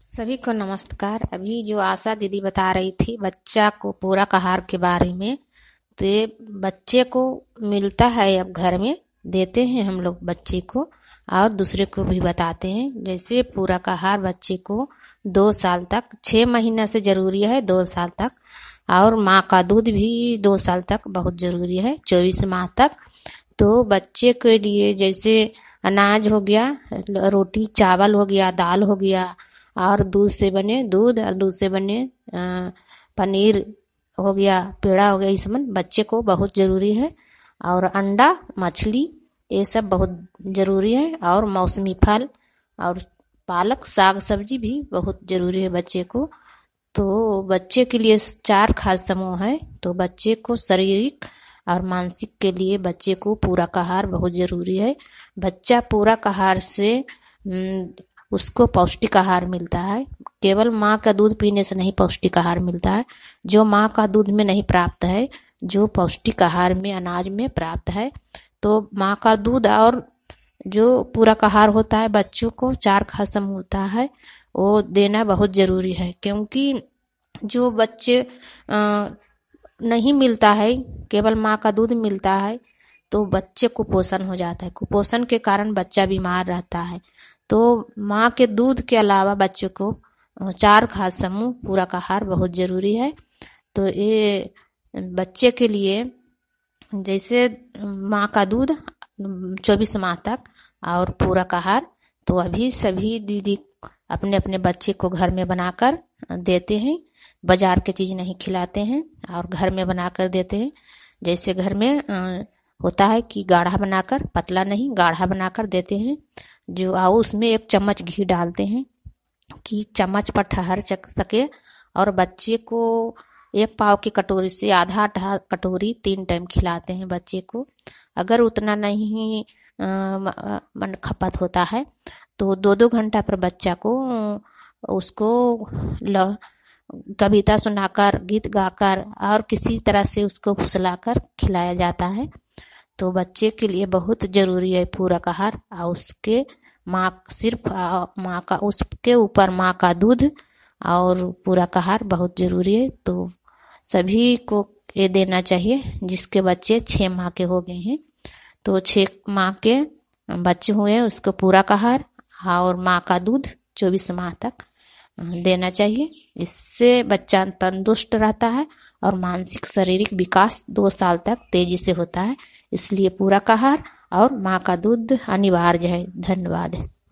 सभी को नमस्कार। अभी जो आशा दीदी बता रही थी बच्चा को पूरक आहार के बारे में, तो ये बच्चे को मिलता है, अब घर में देते हैं हम लोग बच्चे को और दूसरे को भी बताते हैं। जैसे पूरक आहार बच्चे को 2 साल तक, 6 महीना से जरूरी है 2 साल तक, और माँ का दूध भी 2 साल तक बहुत जरूरी है, 24 माह तक। तो बच्चे के लिए जैसे अनाज हो गया, रोटी चावल हो गया, दाल हो गया, और दूध से बने दूध और दूध से बने पनीर हो गया, पेड़ा हो गया, इस सब बच्चे को बहुत जरूरी है। और अंडा, मछली, ये सब बहुत जरूरी है। और मौसमी फल और पालक, साग सब्जी भी बहुत जरूरी है बच्चे को। तो बच्चे के लिए 4 खाद्य समूह है। तो बच्चे को शारीरिक और मानसिक के लिए बच्चे को पूरक आहार बहुत जरूरी है। बच्चा पूरक आहार से उसको पौष्टिक आहार मिलता है। केवल माँ का दूध पीने से नहीं पौष्टिक आहार मिलता है, जो माँ का दूध में नहीं प्राप्त है, जो पौष्टिक आहार में अनाज में प्राप्त है। तो माँ का दूध और जो पूरक आहार होता है बच्चों को 4 खाद्य समूह होता है, वो देना बहुत जरूरी है। क्योंकि जो बच्चे नहीं मिलता है, केवल माँ का दूध मिलता है, तो बच्चे कुपोषण हो जाता है। कुपोषण के कारण बच्चा बीमार रहता है। तो माँ के दूध के अलावा बच्चों को 4 खाद्य समूह पूरक आहार बहुत जरूरी है। तो ये बच्चे के लिए जैसे माँ का दूध 24 माह तक और पूरक आहार, तो अभी सभी दीदी अपने अपने बच्चे को घर में बनाकर देते हैं। बाजार के चीज नहीं खिलाते हैं और घर में बनाकर देते हैं। जैसे घर में होता है कि गाढ़ा बनाकर, पतला नहीं गाढ़ा बनाकर देते हैं। जो आओ उसमें 1 चम्मच घी डालते हैं कि चम्मच पर ठहर सके। और बच्चे को 1 पाव की कटोरी से आधा कटोरी 3 टाइम खिलाते हैं बच्चे को। अगर उतना नहीं मन खपत होता है तो 2-2 घंटा पर बच्चा को उसको कविता सुनाकर, गीत गाकर और किसी तरह से उसको फुसलाकर खिलाया जाता है। तो बच्चे के लिए बहुत जरूरी है पूरक आहार। और उसके माँ सिर्फ माँ का, उसके ऊपर माँ का दूध और पूरक आहार बहुत जरूरी है। तो सभी को ये देना चाहिए जिसके बच्चे 6 माह के हो गए हैं। तो 6 माह के बच्चे हुए उसको पूरक आहार और माँ का दूध 24 माह तक देना चाहिए। इससे बच्चा तंदुरुस्त रहता है और मानसिक शारीरिक विकास 2 साल तक तेजी से होता है। इसलिए पूरक आहार और माँ का दूध अनिवार्य है। धन्यवाद।